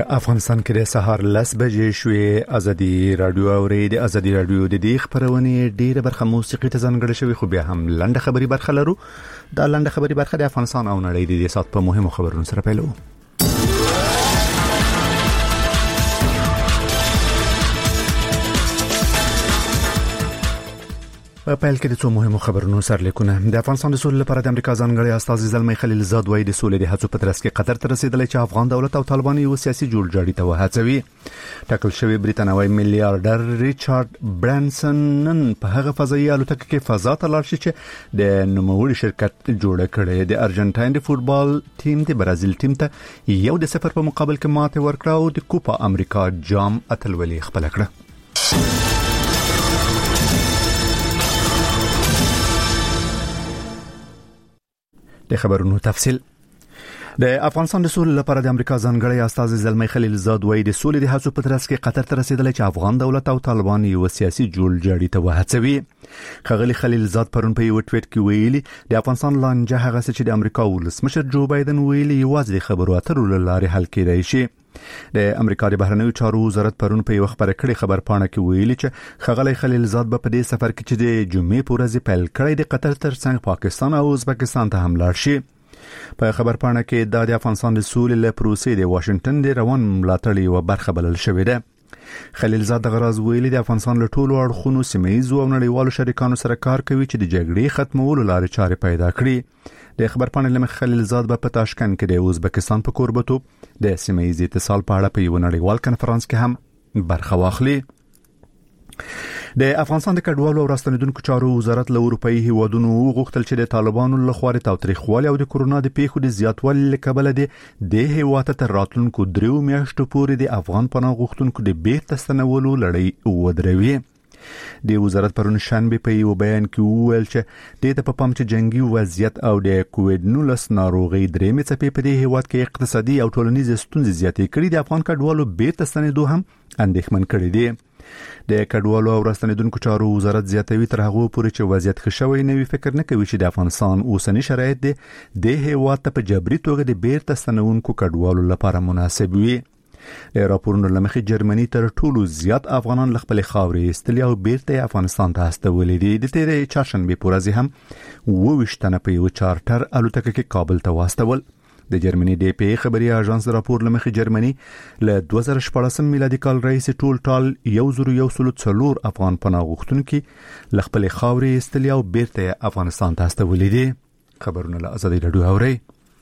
افغانستان کې د سهار 10 بجې شوې. ازادي رادیو اوري د ازادي رادیو د دې خبرونه ډیره برخه موسیقي ته ځانګړې شوی، خو بیا هم لنډه خبري برخه لرو. دا لنډه خبري برخه د افغانستان او نړۍ د سات په مهمو خبرونو سره پیلو. په پیل کې د څو مهمو خبرونو سرلیکونه. د افغانستان د سولې لپاره د امریکا ځانګړي استازي زلمی خلیلزاد وایي د سولې د هڅو په ترڅ کې قطر ته رسیدلی چې افغان دولت او طالبان یو سیاسي جوړجاړي ته وهڅوي. ټاکل شوی بریتانوي میلیارډر ریچارډ برانسن نن په هغه فضایي الوتکه کې فضا ته لاړ شي چې د نوموړي شرکت جوړ کړی. د ارجنټاین د فوتبال ټیم د برازیل ټیم ته 1-0 په مقابل کې ماته ورکړه او د کوپا امریکا جام اتلولي خپل کړه. د خبرونو تفصيل. د افغانستان د سولې لپاره د امریکا ځانګړي استازي زلمی خلیلزاد وایي د سولې د هڅو په ترڅ کې قطر ته رسیدلی چې افغان دولت او طالبان یو سیاسي جوړجاړي ته وهڅوي. خغلی خلیلزاد پرون په یو ټویټ کې ویلي د افغانستان لانجه هغه څه چې د امریکا ولسمشر جو بایدن ویلي یوازې د خبرو اترو لارې حل کېدای شي. د امریکا د بهرنیو چارو وزارت پرون په یو خبر کړي خبرپاڼه کې ویلي چې خغلی خلیلزاد په دې سفر کې چې د جمعې په ورځ پیل کړی د قطر ترڅنګ پاکستان او ازبکستان ته هم لاړ شي. په خبرپاڼه کې د افغانستان د سولې له پروسې د واشنگټن د روان ملاتړ یو برخه بلل شوې ده. خلیلزاد د غراز ویلي د افغانستان له ټولو اړخونو سیمه‌یزو او نړیوالو شریکانو سره کار کوي چې د جګړې ختمولو لارې چارې پیدا کړي. د خبرپاڼې لمخ خلیلزاد په تاشکند کې د ازبکستان په کوربتوب د سیمه‌یز اتصال په اړه په یو نړیوال کنفرانس کې هم برخه واخلي. د افغانستان د کډوالو او راستنیدونکو چارو وزارت له اروپאי هیوادونو غوښتل چې د طالبانو له خوا د تاوتریخوالي او د کورونا د پیښو د زیاتوالي له کبله د هیواد ته راتلونکو 3 میاشتو پورې د افغان پناه غوښتونکو د بیرته ستنولو لړۍ ودروي. د وزارت پرون شنبه په یو بیان کې وویل چې د په پام چې جنگي وضعیت او د کووډ-19 ناروغي درېمې څپې په دې هیواد کې اقتصادي او ټولنیز ستونزې زیاتې کړې د افغان کډوالو بیرته ستنېدو هم اندېښمن کړي دي. د کډوالو او راستنیدونکو چارو وزارت زیاتوي تر هغه پورې چې وضعیت ښه شوی نه وي فکر نه کوي چې د افغانستان اوسنی شرایط د هیواد ته په جبري توګه د بیرته ستنونکو کډوالو لپاره مناسب وي. د راپورونو لمخې جرمني تر ټولو زیات افغانان له خپل خاورې استلیا او بیرته افغانستان ته استولي دي. د تیرې چهارشنبه په ورځ هم 22 تنه په یو چارټر الوتکه کې کابل ته واستول. د جرمني د پی خبري اژانس راپور لمخې جرمني له 2014 میلادي کال راهیسې ټول 1,104 افغان پناه غوښتونکي له خپل خاورې استلیا او بیرته افغانستان ته استولي دي. خبرونه له ازادي رادیو اوري.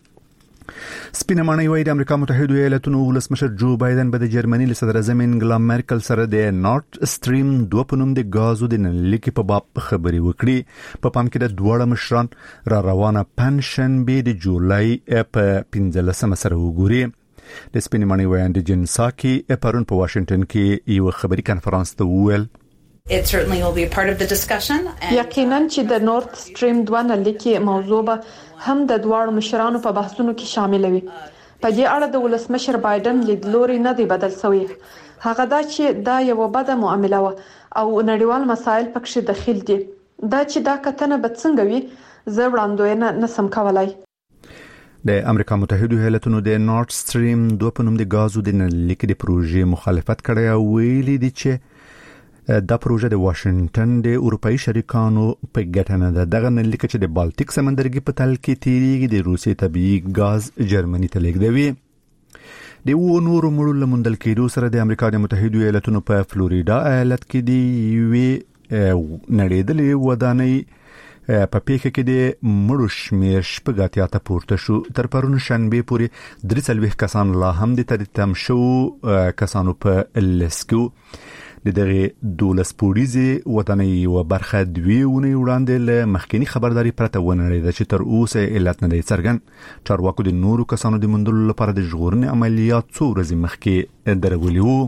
سپینمانه وایي د امریکا متحده ایالاتونو ولسمشر جو بایدن به د جرمني له صدر اعظم انګلا مرکل سره د نورد استریم 2 په نوم د غازو د نلیکي په باب خبري وکړي. په پام کې د دوړه مشران را روانه پنشنبه د جولای په 15 سره وګوري. د سپینمانه وایي د جنساکي پرون په واشنگټن کې یو خبري کنفرانس ته وویل It certainly will be a part of the discussion. یقینا چې د نورد سټریم 2 نلیکي موضوع به هم د دوړو مشرانو په بحثونو کې شامل وي. په دې اړه د ولسمشر بایدن لیدلوري نه دی بدل شوی. هغه دا چې دا یو بده معامله و او نړیوال مسایل پکې داخل دي. دا چې دا کتنه به څنګه وي زه وړاندوینه نسم کولای. د امریکا متحده ایالاتونو د نورد سټریم 2 په نوم د غازو د نلیکي د پروژې مخالفت کړی او ویلي دي چې دا پروژه د واشنگټن د اروپאי شریکانو په ګټه نه ده. دغه نلیکه چې د بالټیک سمندرګي په تل کې تیریږي د روسي طبيعي غاز جرمني ته لیږدوي. د نورو مړو لمندل کېدو سره د امریکا د متحده ایالاتونو په فلوریدا ایالت کې دی وی نړیدلې ودانۍ په پیښه کې د مړو شمیر شپږاتیا ته پورته شو. تر پرون شنبه پورې 43 کسان لا هم د تم شو کسانو په لسکو. د دغه 12 پوړیزه ودانۍ او برخه 2 ونې وړاندې له مخکنی خبرداري پرته ونړیده چې تر اوسه علت نه دی څرګند. چارواکو د نورو کسانو د مندلو لپاره د ژغورنې عملیات څو ورځې مخکې درولي وو.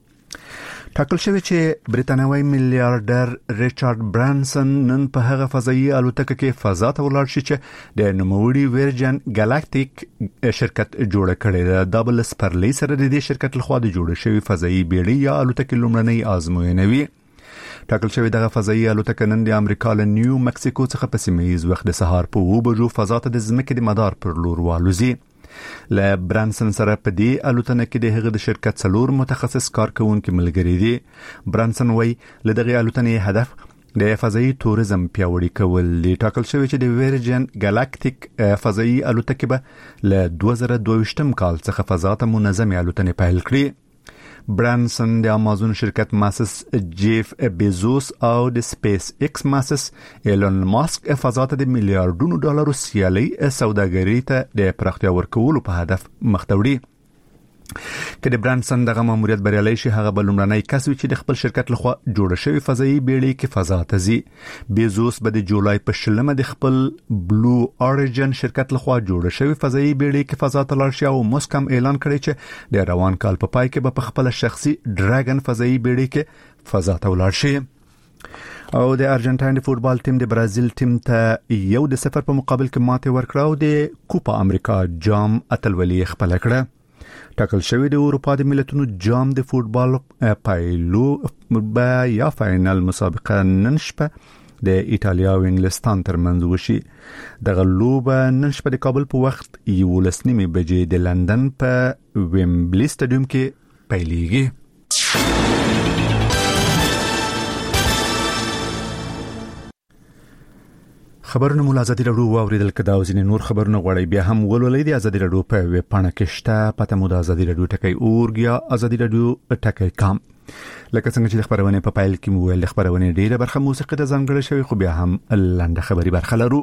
ټاکل شوی چې بریتانوي میلیارډر ریچارډ برانسن نن په هغه فضایي الوتکه کې فضا ته ولاړ شي چې د نوموړي ورجن ګالاکټیک شرکت جوړ کړی دی. د بل سپرلی سره د دې شرکت لخوا د جوړ شوی فضایي بیړۍ یا الوتکه لومړنۍ آزموینه وي. ټاکل شوی دغه فضایي الوتکه نن د امریکا له نیو مکسیکو څخه په سیمه‌یز وخت د سهار په 2 بجو فضا ته د ځمکې د مدار پر لور والوزي. ل برانسن سره په دې الوتنه کې د هغه د شرکت څلور متخصص کارکونکو ملګری دي. برانسن وایي ل دغه الوتنې هدف د فضایي توریزم پیاوړي کول دي. ټاکل شوی چې د ویرجن ګالاکټیک فضایي الوتکې به ل 2022 کال څخه فضا ته منظمه الوتنې پیل کړي. برانسن د امازون شرکت مؤسس جیف بیزوس او د سپیس ایکس مؤسس ایلون ماسک فضا ته د میلیارډونو ډالرو سیالي سوداګرۍ ته د پراختیا ورکولو په هدف مخ ته وړي. که د برانسن دغه ماموریت بریالي شي هغه بلومړنی کس وي چې د خپل شرکت لخوا جوړ شوی فضایي بیړۍ کې فضا ته ځي. بیزوس به د جولای په 20 د خپل بلو اوريجن شرکت لخوا جوړ شوی فضایي بیړۍ کې فضا ته لاړ شي او مسکم اعلان کړی چې د روان کال په پای کې به په خپل شخصي ډراګن فضایي بیړۍ کې فضا ته ولاړ شي. او د ارجنټاین د فوتبال ټیم د برازیل ټیم ته 1-0 په مقابل کې ماته ورکړه او د کوپا امریکا جام اتلولي خپل کړه. ټاکل شوی د اروپا د ملتونو جام د فوتبال پایلو یا فاینل مسابقه نن شپه د ایتالیا او انګلستان ترمنځ وشي. دغه لوبه نن شپه د کابل په وخت 11:30 بجې د لندن په ویمبلی سټیډیوم کې پیلېږي. خبرونه مو ازادي راډیو واوریدل کدا او ځینې نور خبرونه غواړي بیا هم ولولئ د ازادي راډیو په ویب پاڼه کې شته. پته مو د ازادي راډیو ټکی اورګیا ازادي راډیو ټکی کام. لکه څنګه چې د خبرونه په پایل کې مو ویل خبرونه ډیره برخه موسیقي د ځانګړی شوی خو بیا هم لاندې خبري برخه لرو.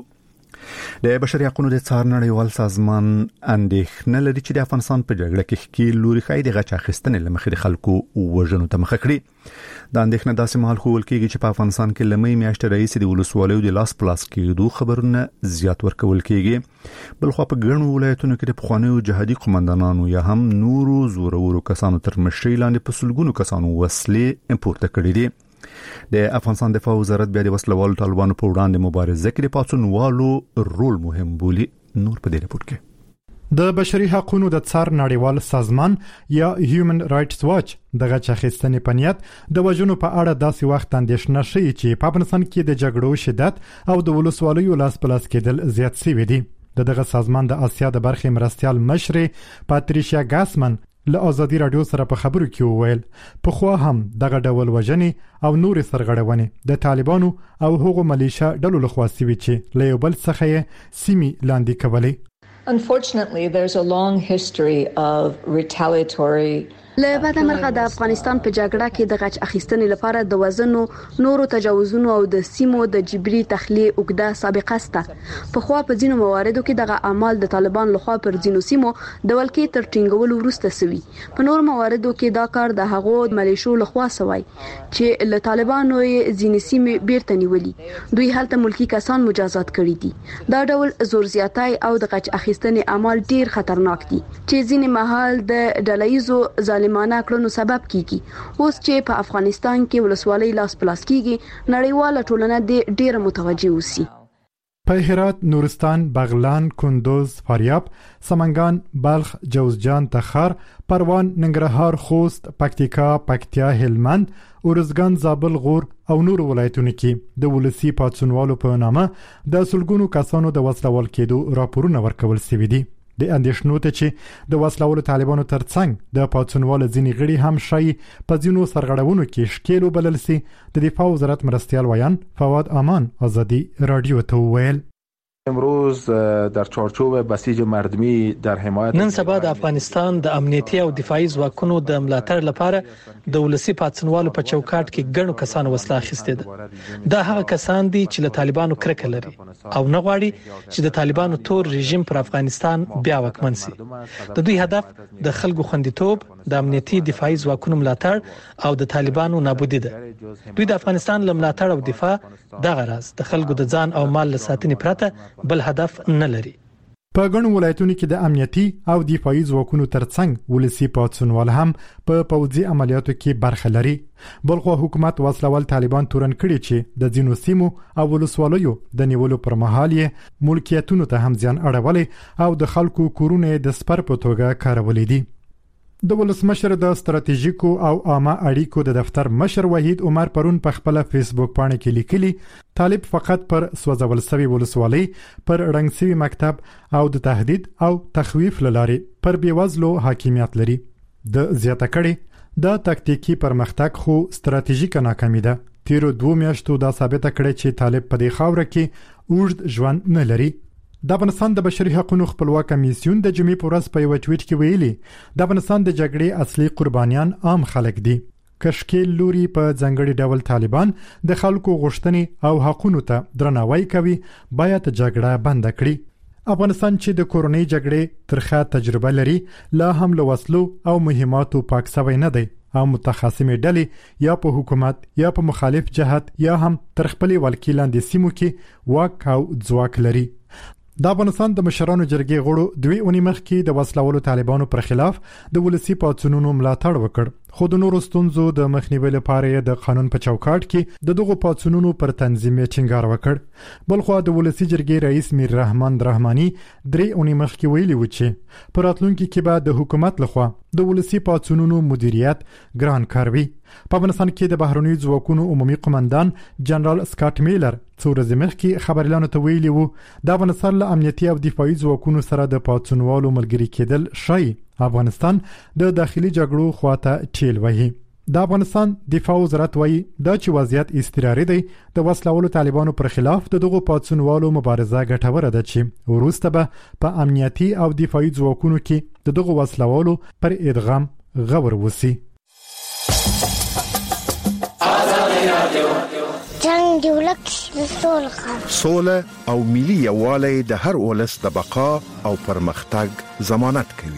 د بشري حقوقو د څار نړیوال سازمان اندېښنه لري چې د افغانستان په جګړه کې ښکیل لوري خای د غچ اخیستنې لمخې د خلکو وژنو ته مخه کړی. د اندېښنه داسې مهال خو ولکېږي چې په افغانستان کې لمې میاشتې رئیس د ولسوالیو د لاس پلاس کېدو خبرونه زیات ورکول کېږي. بلخو په ګڼو ولایتونو کې د پخوانیو جهادي قومندانانو یا هم نورو زورورو کسانو تر مشرۍ لاندې په سلګونو کسانو وسلې امپورټ کړي دي. د افغانستان دفاع وزارت بیا د وسلوالو طالبانو په وړاندې مبارزه کې د پاتونوالو رول مهم بولي. نور په دې رپورت کې د بشري حقوقو د څار نړیوال سازمان یا هیومن رائټس واچ دغه چخستنې پنیت د وژنو په اړه داسې وخت اندېښنه شي چې په افغانستان کې د جګړو شدت او د ولسوالیو لاس پلاس کېدل زیات شوي دي. دغه سازمان د آسیا د برخې مرستيال مشر پاتریشیا ګاسمن له ازادي رادیو سره په خبرو کې وویل په خو هم دغه ډول وژنې او نور سرغړونې د طالبانو او هغو ملیشیا ډلو لخوا سوي چې له یو بل څخه سیمي لاندې کولې. Unfortunately, there's a long history of retaliatory له بعد مرغه د افغانستان په جګړه کې د غچ اخیستنې لپاره د وزنو نورو تجاوزونو او د سیمو د جبري تخلیه اوږده سابقه سته. په خو په ځینو مواردو کې دغه اعمال د طالبان لخوا پر ځینو سیمو د ولکې تر ټینګولو وروسته سوي. په نور مواردو کې دا کار د هغو ملیشو لخوا سوی چې له طالبانو ځینې سیمې بیرته نیولې. دوی هلته ملکی کسان مجازات کړي دي. دا ډول زور زیاتای او د غچ اخیستنې اعمال ډیر خطرناک دي چې ځینې محل د ډلایزو ظالمانه کړنو سبب کیږي. اوس چې په افغانستان کې ولسوالۍ لاس پلاس کیږي نړیواله ټولنه د ډیر متوجه اوسي. په هرات، نورستان، بغلان، کندوز، فاریاب، سمنګان، بلخ، جوزجان، تخار، پروان، ننګرهار، خوست، پکتیکا، پکتیا، هلمند، اورزګان، زابل، غور او نور ولایتونو کې د ولسی پاتسونوالو په نامه د سلګونو کسانو د وسلوال کېدو راپورونه ورکول شوي دي. د اندېښنو ته چې د وسلوالو طالبانو ترڅنګ د پاتسونوالو ځینې غړي هم شي په ځینو سرغړونو کې ښکیل وبلل سي. د دفاع وزارت مرستيال ویان فواد امان ازادي رادیو ته ویل امروز در چارچوب بسیج مردمی در حمایت نن سبا د افغانستان د امنیتي او دفاعي ځواکونو د ملاتړ لپاره د ولسی پاتسنوالو په چوکاټ کې ګڼو کسانو وسله اخیستې ده. دا هغه کسان دي چې له طالبانو کرکه لري او نه غواړي چې د طالبانو تور رژیم پر افغانستان بیا واکمن شي. د دوی هدف د خلکو خوندیتوب، د امنیتي دفاعي ځواکونو ملاتړ او د طالبانو نابودي ده. دوی د افغانستان له ملاتړ او دفاع دغه راز د خلکو د ځان او مال لساتنې پرته بل هدف نه لري. په ګڼو ولایتونو کې د امنیتي او دفاعي ځواکونو ترڅنګ ولسی پاتسونوال هم په پوځي عملیاتو کې برخه لري. بلخو حکومت وسلوال طالبان تورن کړي چې د ځینو سیمو او ولسوالیو د نیولو پر مهال یې ملکیتونو ته هم ځان اړولې او د خلکو کورونه د سپر په توګه کارولې دي. د ولسمشر د ستراتیژیکو او عامه اړیکو د دفتر مشر وحید عمر پرون په خپل فیسبوک باندې کې لیکلي طالب فقط پر سوځول سوي ولسوالۍ پر رنګسوي مکتب او د تهدید او تخویف لاري پر بیوزلو حاکمیت لري. د زیاته کړي د تکتیکی پرمختګ خو ستراتیژیک ناکامي ده. تیرو 2 میاشتو دا ثابته کړي چې طالب په دې خاوره کې اوږد ژوند نه لري. د افغانستان د بشري حقوقو خپلواک کمیسیون د جمعې په ورځ په یو ټویټ کې ویلي د افغانستان د جګړې اصلي قربانیان عام خلک دي. کشکیل لوري په ځنګړي ډول طالبان د خلکو غوښتنې او حقوقو ته درناوی کوي باید جګړه بند کړي. افغانستان چې د کورونی جګړې ترخه تجربه لري لا هم له وسلو او مهماتو پاک سوی نه دی او متخاصمې ډلې یا په حکومت یا په مخالف جهت یا هم تر خپل ولکیلاندې سیمو کې واک او ځواک لري. د افغانستان د مشرانو جرګې غړو 2 اونۍ مخکې د وسلوالو طالبانو پر خلاف د ولسی پاڅونونو ملاتړ وکړ، خو د نورو ستونزو د مخنیوي لپاره د قانون په چوکاټ کې د دغو پاڅونونو پر تنظیم ټینګار وکړ. بلخو د ولسی جرګې رئیس میر رحمان رحماني 3 اونۍ مخکې ویلي و چې پر راتلونکي کې به د حکومت لخوا د ولسی پاڅونونو مدیریت ګران کار وي. په افغانستان کې د بهرنیو ځواکونو عمومي قومندان جنرال سکاټ میلر څو ورځې مخکې خبريالانو ته ویلي وو د افغانستان له امنیتي او دفاعي ځواکونو سره د پاڅونوالو ملګری کېدل شي افغانستان د داخلي جګړو خواته ټیل وهي. د افغانستان دفاع وزارت وایي دا چې وضعیت اضطراري دی د وسلوالو طالبانو پر خلاف د دغو پاڅونوالو مبارزه ګټوره ده چې وروسته به په امنیتي او دفاعي ځواکونو کې د دغو وسلوالو پر ادغام غور وسی. جنگ دولت سوله او ملي یووالی د هر ولس د بقا او پرمختګ ضمانت کوي.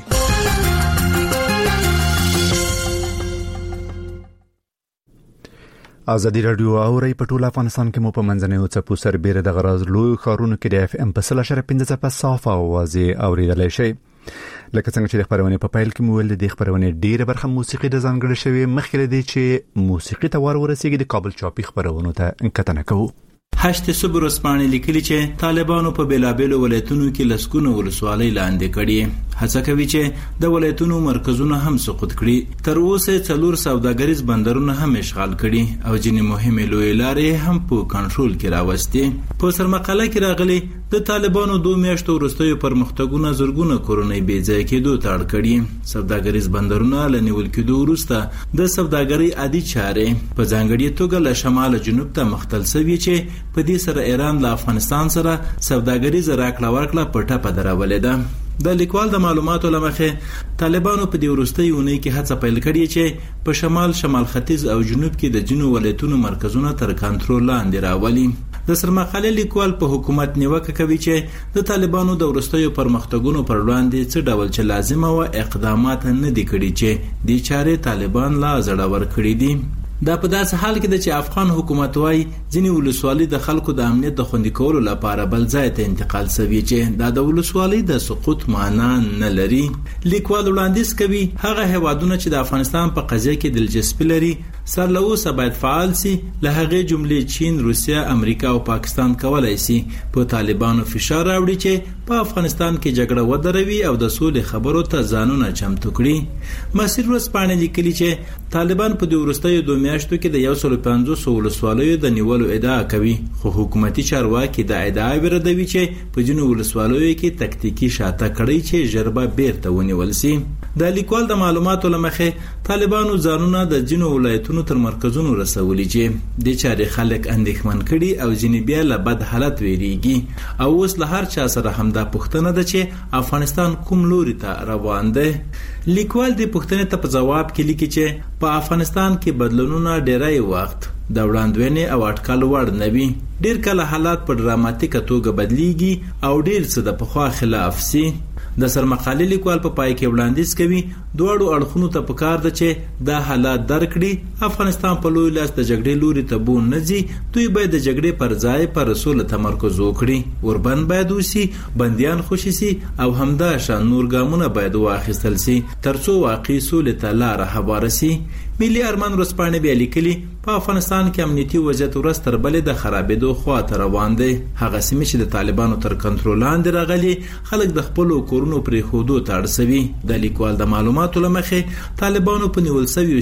ازادي رادیو اوري په ټول افغانستان کې مو په منځنیو څپو سربېره د غراز لوی خارونو کې د اف ام په 0.15 په صافه اوازې اوریدلای شي. لکه څنګه چې د خبرونه په پایل کې مو ول د خبرونه ډیره برخه موسیقي د ځانګړي شوی مخکې دی چې موسیقي ته ورسیږي د کابل چاپی خبرونه ته انکتنه کوو. 8 صبر اسپانې لیکلي چې طالبانو په بیلابېلو ولایتونو کې لسکونه ولسوالۍ لاندې کړي. هڅه کوي چې د ولایتونو مرکزونه هم سقوط کړي. تر اوسه 4 سوداګریز بندرونه هم اشغال کړي او ځینې مهمه لوی لارې هم په کنټرول کې راوستي. په سرمقاله کې راغلي د طالبانو 2 میاشتو وروستیو پرمختګونه زرګونه کورونی بې ځای کېدو ته اړ کړي. سوداګریز بندرونه لنیول کېدو وروسته د سوداګرۍ عادي چارې په ځانګړي توګه له شمال جنوب ته مختل شوي چې په دې سره ایران له افغانستان سره سوداګریز راکړه ورکړه په ټاپه درولې ده. د لیکوال د معلوماتو لمخې طالبانو په دې وروستۍ اونۍ کې هڅه پیل کړې چې په شمال ختیځ او جنوب کې د جنو ولایتونو مرکزونه تر کنټرول لاندې راولي. د سرمقاله لیکوال په حکومت نیوکه کوي چې د طالبانو د وروستیو پرمختګونو پر وړاندې څه ډول چې لازمه او اقدامات نه دي کړي چې د چارې طالبان لا زړور کړي دي. دا په داسې حال کې چې افغان حکومت وايي ځینې ولسوالۍ د خلکو د امنیت د خوندي کولو لپاره بل ځای ته انتقال شوي چې دا د ولسوالۍ د سقوط معنا نه لري. لیکوال وړاندیز کوي هغه هیوادونه چې د افغانستان په قضیه کې دلچسپي لري سر له اوسه باید فعال سي. له هغې جملې چین، روسیا، امریکا او پاکستان کولای سي په طالبانو فشار راوړي چې په افغانستان کې جګړه ودروي او د سولې خبرو ته ځانونه چمتو کړي. مسیر ورځپاڼې لیکلي چې طالبان په دې وروستیو 2 میاشتو کې د 150 ولسوالیو د نیولو ادعا کوي، خو حکومتي چارواکي د ادعا وردوي چې په جنو ولسوالیو کې تکتیکی شاته کړی چې ژربه بیرته ونیول سي. د لیکوال د معلوماتو لمخې طالبانو ځانونه د جنو ولایتونو تر مرکزونو رسولي چې د چارې خلک اندېښمن کړي او ځینې بیا له بد حالت ویریږي او اوس له هر چا سره همدا پوښتنه ده چې افغانستان کوم لوري ته روان دی. لیکوال د پوښتنې ته په جواب کې لیکي چې په افغانستان کې بدلونونه ډېری وخت د وړاندوینې او اټکل وړ نه وي. ډېر کله حالات په ډراماتیکه توګه بدلیږي او ډېر څه د پخوا خلاف سي. د سرمقاله لیکوال په پای کې وړاندیز کوي دواړو اړخونو ته پکار ده چې دا حالات درکړي افغانستان په لوی لاس د جګړې لوري ته بون نه ځي. دوی باید د جګړې پر ځای پر رسول تمرکز وکړي. اوربند باید وسی، بنديان خوشي سي او همدا شان نور ګامونه باید واخیستل سي ترڅو واقعي سولې ته لار هواره سي. ملي ارمان ورځپاڼې بیا لیکلي په افغانستان کې امنیتي وضعیت ورځ تر بلې د خرابېدو خواته روان دی. هغه سیمې چې د طالبانو تر کنټرول لاندې راغلي خلک د خپلو کورونو پرېښودو ته اړ شوي. د لیکوال د معلوماتو له مخې طالبانو په نیول شویو